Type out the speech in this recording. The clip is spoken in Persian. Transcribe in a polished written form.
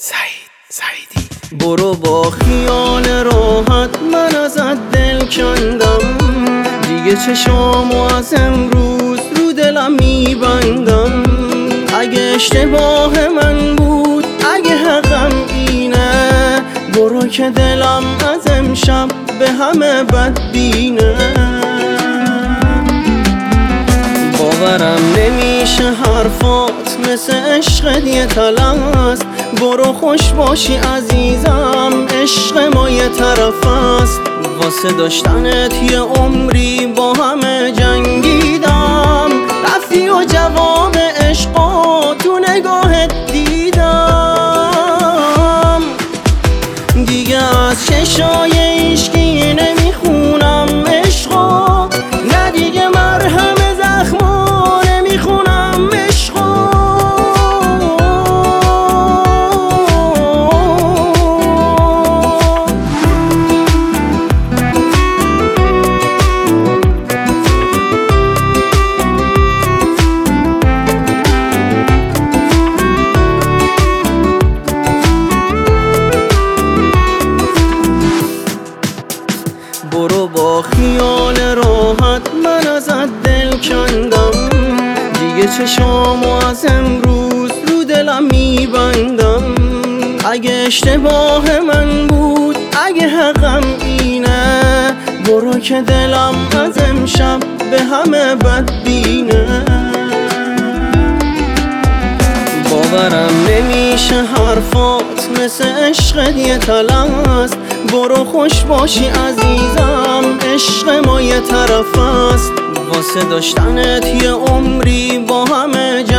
سعیدی برو با خیال راحت من ازت دل کندم، دیگه چشامو از امروز رو دلم میبندم. اگه اشتباه من بود، اگه حقم اینه، برو که دلم از امشب به همه بدبینه. باورم نمیشه حرفات مثل عشقت یه طلست. برو خوش باشی عزیزم، عشق ما یه طرف است. واسه داشتنت یه عمری با همه جنگیدم. رفتی و جواب عشقا تو نگاهت دیدم. دیگه از چشای عشقی نمیخونم عشقا، نه دیگه مرهم زخما نمیخونم عشقا. برو با خیال راحت من ازت دل کندم، دیگه چشامو از امروز رو دلم میبندم. اگه اشتباه من بود، اگه حقم اینه، برو که دلم از امشب به همه بدبینه. باورم نمیشه حرفات مثل عشقت یه طلست. برو خوش باشی عزیزم، عشق ما یه طرف است. واسه داشتنت یه عمری با همه